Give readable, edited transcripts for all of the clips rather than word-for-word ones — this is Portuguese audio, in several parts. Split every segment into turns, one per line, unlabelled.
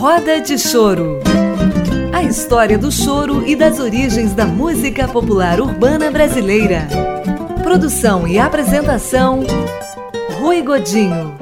Roda de Choro. A história do choro e das origens da música popular urbana brasileira. Produção e apresentação, Rui Godinho.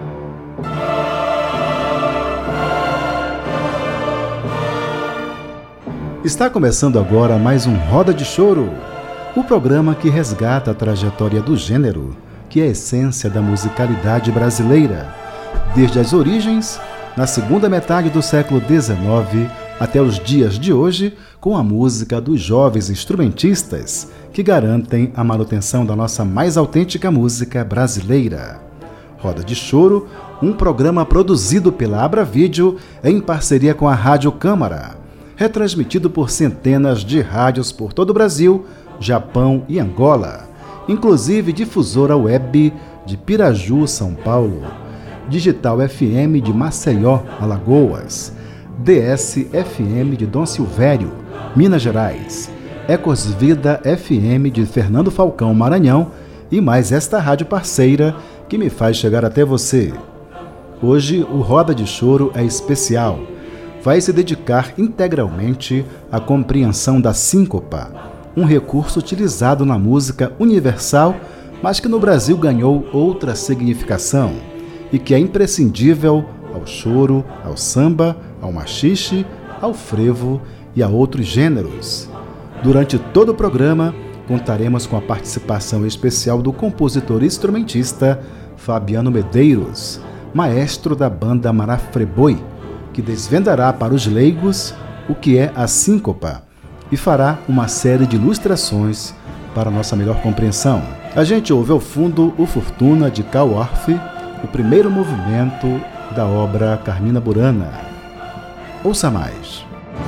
Está começando agora mais um Roda de Choro, o programa que resgata a trajetória do gênero, que é a essência da musicalidade brasileira, desde as origens, na segunda metade do século XIX, até os dias de hoje, com a música dos jovens instrumentistas que garantem a manutenção da nossa mais autêntica música brasileira. Roda de Choro, um programa produzido pela Abra Vídeo em parceria com a Rádio Câmara, retransmitido por centenas de rádios por todo o Brasil, Japão e Angola, inclusive difusora web de Piraju, São Paulo, Digital FM de Maceió, Alagoas, DS FM de Dom Silvério, Minas Gerais, Ecos Vida FM de Fernando Falcão, Maranhão, e mais esta rádio parceira que me faz chegar até você. Hoje o Roda de Choro é especial. Vai se dedicar integralmente à compreensão da síncopa, um recurso utilizado na música universal, mas que no Brasil ganhou outra significação e que é imprescindível ao choro, ao samba, ao maxixe, ao frevo e a outros gêneros. Durante todo o programa, contaremos com a participação especial do compositor e instrumentista Fabiano Medeiros, maestro da banda Marafreboi, que desvendará para os leigos o que é a síncopa e fará uma série de ilustrações para nossa melhor compreensão. A gente ouve ao fundo o Fortuna de Carl Orff, o primeiro movimento da obra Carmina Burana. Ouça mais.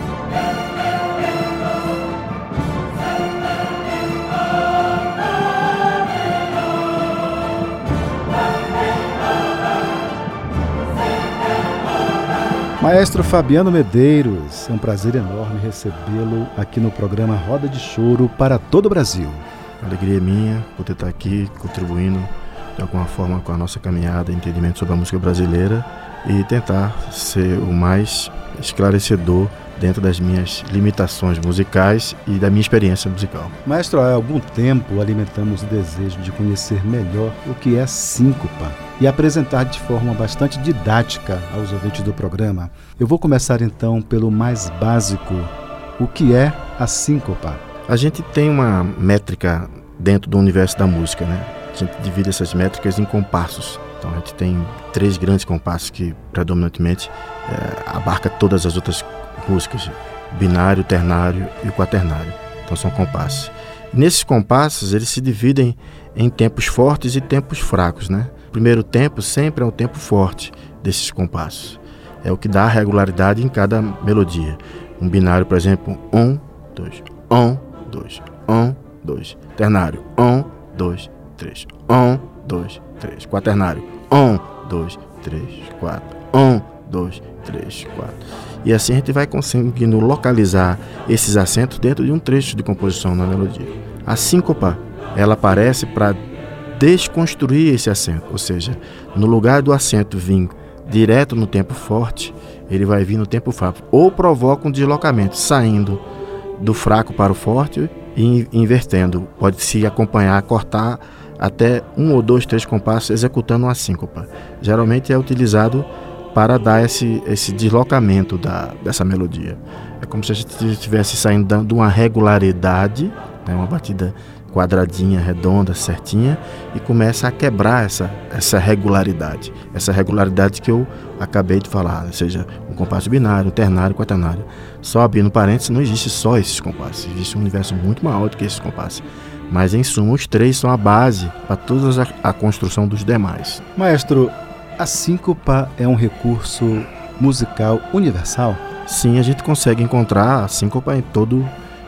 Maestro Fabiano Medeiros, é um prazer enorme recebê-lo aqui no programa Roda de Choro para todo o Brasil.
A alegria é minha poder estar aqui contribuindo de alguma forma com a nossa caminhada, entendimento sobre a música brasileira e tentar ser o mais esclarecedor dentro das minhas limitações musicais e da minha experiência musical.
Maestro, há algum tempo alimentamos o desejo de conhecer melhor o que é síncopa e apresentar de forma bastante didática aos ouvintes do programa. Eu vou começar então pelo mais básico. O que é a síncopa?
A gente tem uma métrica dentro do universo da música, né? A gente divide essas métricas em compassos. Então a gente tem 3 grandes compassos que predominantemente abarca todas as outras músicas: binário, ternário e o quaternário. Então são compassos. E nesses compassos eles se dividem em tempos fortes e tempos fracos, né? O primeiro tempo sempre é o tempo forte desses compassos. É o que dá regularidade em cada melodia. Um binário, por exemplo, 1, 2, 1, 2, 1, 2. Ternário, 1, 2, 3, 1, 2, 3. Quaternário, 1, 2, 3, 4, 1, 2, 3, 4. E assim a gente vai conseguindo localizar esses acentos dentro de um trecho de composição na melodia. A síncopa, ela aparece para desconstruir esse acento, ou seja, no lugar do acento vir direto no tempo forte, ele vai vir no tempo fraco, ou provoca um deslocamento, saindo do fraco para o forte e invertendo. Pode se acompanhar, cortar até 1 ou 2, 3 compassos executando uma síncopa. Geralmente é utilizado para dar esse deslocamento dessa melodia. É como se a gente estivesse saindo dando uma regularidade, né, uma batida quadradinha, redonda, certinha, e começa a quebrar essa regularidade. Essa regularidade que eu acabei de falar, ou seja, um compasso binário, um ternário, um quaternário. Só abrindo parênteses, não existe só esses compassos, existe um universo muito maior do que esses compassos. Mas em suma, os 3 são a base para toda a construção dos demais.
Maestro, a síncopa é um recurso musical universal?
Sim, a gente consegue encontrar a síncopa em todos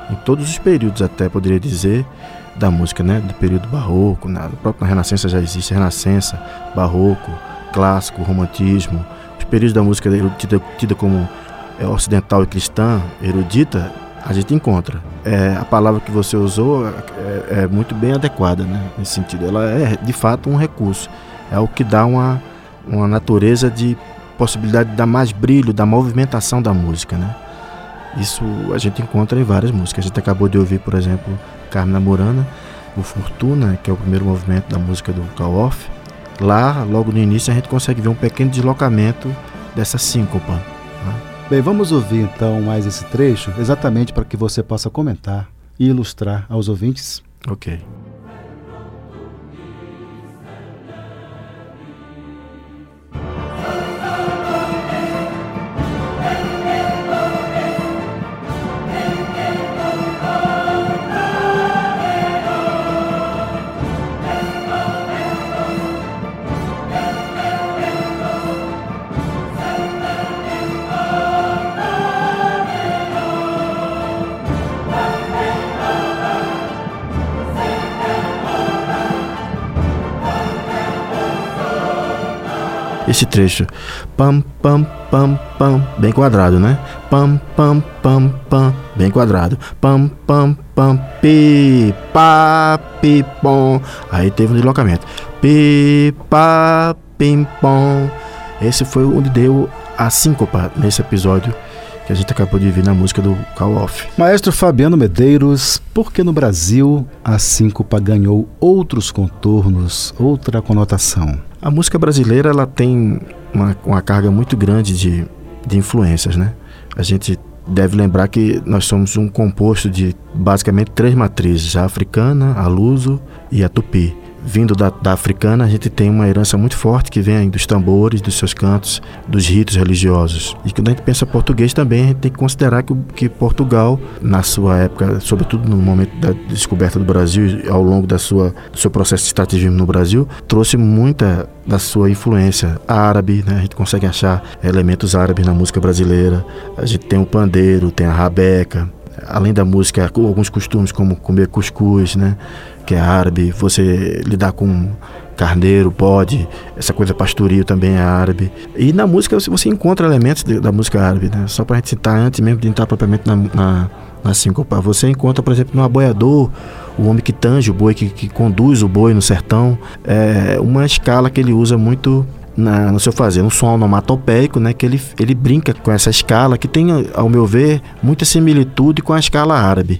os períodos, até poderia dizer, da música, né? Do período barroco, na própria Renascença já existe Renascença, barroco, clássico, romantismo. Os períodos da música tida como ocidental e cristã, erudita, a gente encontra. A palavra que você usou é muito bem adequada, né? Nesse sentido. Ela é, de fato, um recurso. É o que dá uma natureza de possibilidade de dar mais brilho, da movimentação da música, né? Isso a gente encontra em várias músicas. A gente acabou de ouvir, por exemplo, Carmina Burana, o Fortuna, que é o primeiro movimento da música do Carl Orff. Lá, logo no início, a gente consegue ver um pequeno deslocamento dessa síncopa, né?
Bem, vamos ouvir então mais esse trecho, exatamente para que você possa comentar e ilustrar aos ouvintes.
Ok. Esse trecho, pam, pam, pam, pam, bem quadrado, né? Pam, pam, pam, pam, bem quadrado. Pam, pam, pam, pi, pá, pi, pom. Aí teve um deslocamento. Pi, pá, pim, pom. Esse foi onde deu a síncopa nesse episódio que a gente acabou de ver na música do Carl Orff.
Maestro Fabiano Medeiros, por que no Brasil a síncopa ganhou outros contornos, outra conotação?
A música brasileira ela tem uma carga muito grande de influências, né? A gente deve lembrar que nós somos um composto de basicamente 3 matrizes, a africana, a luso e a tupi. Vindo da africana, a gente tem uma herança muito forte que vem dos tambores, dos seus cantos, dos ritos religiosos. E quando a gente pensa português também, a gente tem que considerar que Portugal, na sua época, sobretudo no momento da descoberta do Brasil, ao longo do seu processo de extrativismo no Brasil, trouxe muita da sua influência árabe, né? A gente consegue achar elementos árabes na música brasileira. A gente tem o pandeiro, tem a rabeca. Além da música, alguns costumes como comer cuscuz, né? Que é árabe, você lidar com carneiro, bode, essa coisa pastoril também é árabe. E na música você encontra elementos da música árabe, né? Só para a gente citar, antes mesmo de entrar propriamente na síncopa, você encontra, por exemplo, no aboiador, o homem que tange o boi, que conduz o boi no sertão, é uma escala que ele usa muito no seu fazer, um som onomatopeico, né, que ele brinca com essa escala que tem, ao meu ver, muita similitude com a escala árabe.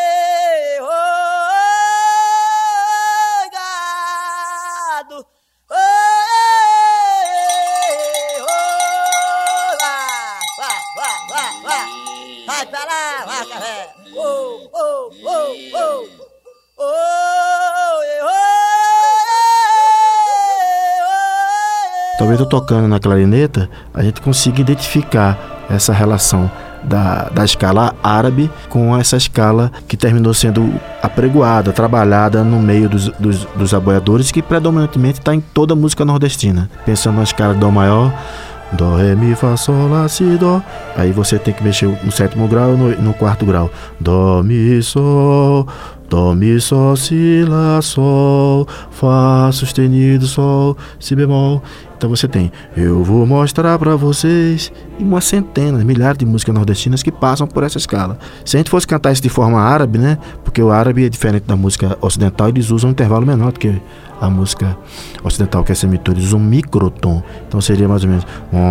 Talvez eu tocando na clarineta, a gente consiga identificar essa relação da escala árabe com essa escala que terminou sendo apregoada, trabalhada no meio dos aboiadores, que predominantemente está em toda a música nordestina. Pensando na escala Dó maior, Dó, Ré, Mi, Fá, Sol, Lá, Si, Dó. Aí você tem que mexer no 7º grau e no 4º grau. Dó, Mi, Sol, Dó, Mi, Sol, Si, Lá, Sol, Fá sustenido, Sol, Si bemol. Então você tem, eu vou mostrar para vocês, e umas centenas, milhares de músicas nordestinas que passam por essa escala. Se a gente fosse cantar isso de forma árabe, né? Porque o árabe é diferente da música ocidental, eles usam um intervalo menor do que a música ocidental, que é semitom, eles usam um microtom. Então seria mais ou menos.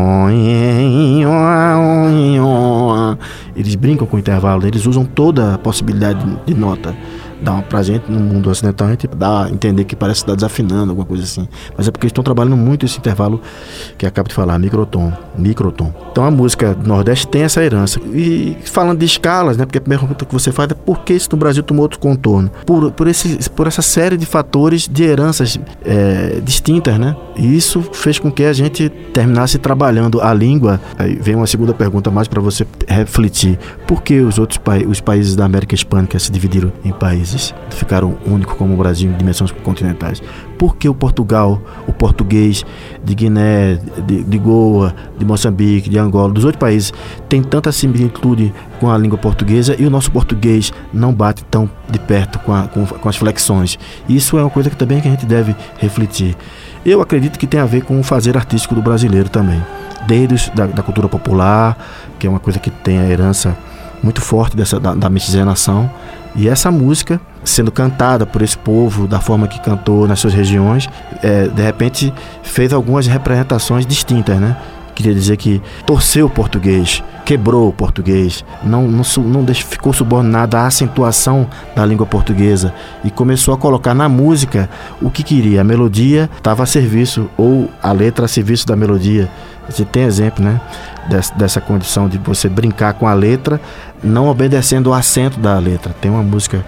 Eles brincam com o intervalo, eles usam toda a possibilidade de nota. Dá pra gente, no mundo ocidental, a gente dá a entender que parece estar desafinando, alguma coisa assim. Mas é porque eles estão trabalhando muito esse intervalo que acabo de falar, microtom. Então a música do Nordeste tem essa herança. E falando de escalas, né? Porque a primeira pergunta que você faz é por que isso no Brasil tomou outro contorno? Por essa série de fatores de heranças distintas, né? E isso fez com que a gente terminasse trabalhando a língua. Aí vem uma segunda pergunta mais para você refletir. Por que os países da América Hispânica se dividiram em países? Ficaram únicos como o Brasil em dimensões continentais. Por que o português de Guiné, de Goa, de Moçambique, de Angola, dos outros países, tem tanta similitude com a língua portuguesa e o nosso português não bate tão de perto com as flexões? Isso é uma coisa que também que a gente deve refletir. Eu acredito que tem a ver com o fazer artístico do brasileiro também, desde da cultura popular, que é uma coisa que tem a herança muito forte da miscigenação. E essa música, sendo cantada por esse povo da forma que cantou nas suas regiões, de repente fez algumas representações distintas, né? queria dizer que torceu o português, quebrou o português, não ficou subordinado à acentuação da língua portuguesa e começou a colocar na música o que queria. A melodia estava a serviço, ou a letra a serviço da melodia. Você tem exemplo, né, dessa condição de você brincar com a letra, não obedecendo o acento da letra. Tem uma música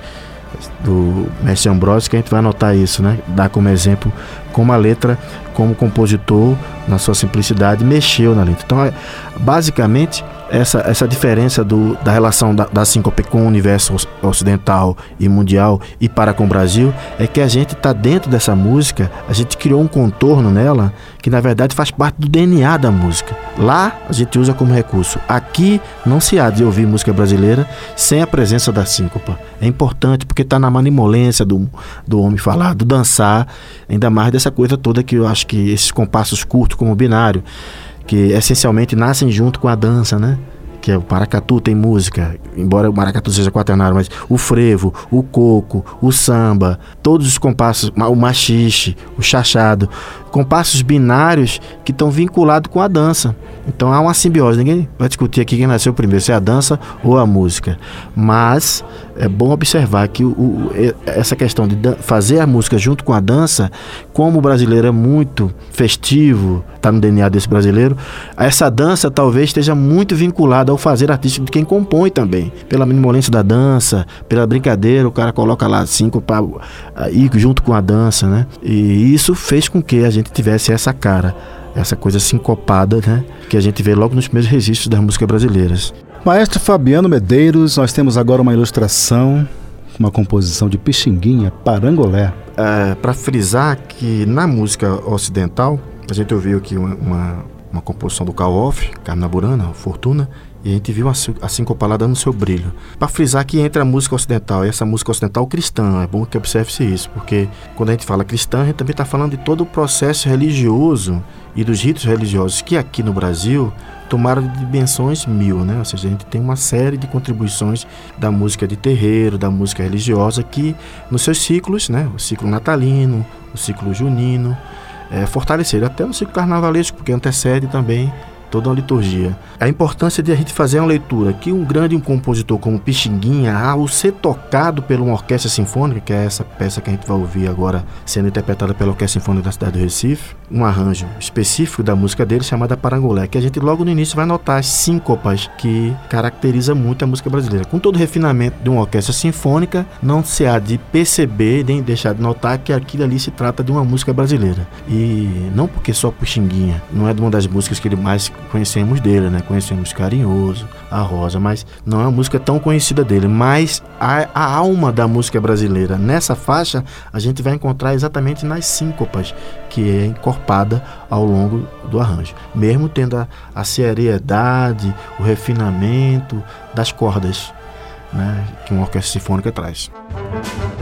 do Mestre Ambrósio que a gente vai anotar isso, né? Dá como exemplo como a letra, como compositor, na sua simplicidade, mexeu na letra. Então, basicamente, essa diferença da relação da síncope com o universo ocidental e mundial e para com o Brasil é que a gente está dentro dessa música, a gente criou um contorno nela que na verdade faz parte do DNA da música. Lá a gente usa como recurso. Aqui não se há de ouvir música brasileira sem a presença da síncopa. É importante porque está na malemolência do homem falar, do dançar, ainda mais dessa coisa toda que eu acho que esses compassos curtos como o binário, que essencialmente nascem junto com a dança, né? Que é o maracatu tem música, embora o maracatu seja quaternário, mas o frevo, o coco, o samba, todos os compassos, o machixe, o chachado, compassos binários que estão vinculados com a dança. Então há uma simbiose, ninguém vai discutir aqui quem nasceu primeiro, se é a dança ou a música, mas é bom observar que essa questão de fazer a música junto com a dança, como o brasileiro é muito festivo, está no DNA desse brasileiro, essa dança talvez esteja muito vinculada ao fazer artístico de quem compõe também, pela minimolência da dança, pela brincadeira, o cara coloca lá 5 para ir junto com a dança, né? E isso fez com que a gente tivesse essa cara, essa coisa sincopada, né? Que a gente vê logo nos primeiros registros das músicas brasileiras.
Maestro Fabiano Medeiros, nós temos agora uma ilustração, uma composição de Pixinguinha, Parangolé.
Para frisar que na música ocidental, a gente ouviu aqui uma composição do Carl Orff, Carmina Burana, Fortuna, e a gente viu a sincopalada dando seu brilho. Para frisar que entre a música ocidental e essa música ocidental cristã, é bom que observe-se isso, porque quando a gente fala cristã, a gente também está falando de todo o processo religioso e dos ritos religiosos que aqui no Brasil tomaram de dimensões 1000, né? Ou seja, a gente tem uma série de contribuições da música de terreiro, da música religiosa, que nos seus ciclos, né? O ciclo natalino, o ciclo junino, fortaleceram até no ciclo carnavalesco, porque antecede também toda uma liturgia. A importância de a gente fazer uma leitura que um grande compositor como Pixinguinha, ao ser tocado por uma orquestra sinfônica, que é essa peça que a gente vai ouvir agora sendo interpretada pela Orquestra Sinfônica da cidade do Recife, um arranjo específico da música dele chamada Parangolé, que a gente logo no início vai notar as síncopas que caracteriza muito a música brasileira. Com todo o refinamento de uma orquestra sinfônica, não se há de perceber nem deixar de notar que aquilo ali se trata de uma música brasileira. E não porque só Pixinguinha, não é de uma das músicas que ele mais conhecemos dele, né? Conhecemos Carinhoso, A Rosa, mas não é uma música tão conhecida dele. Mas a alma da música brasileira nessa faixa a gente vai encontrar exatamente nas síncopas, que é encorpada ao longo do arranjo, mesmo tendo a seriedade, o refinamento das cordas, né? Que uma orquestra sinfônica traz.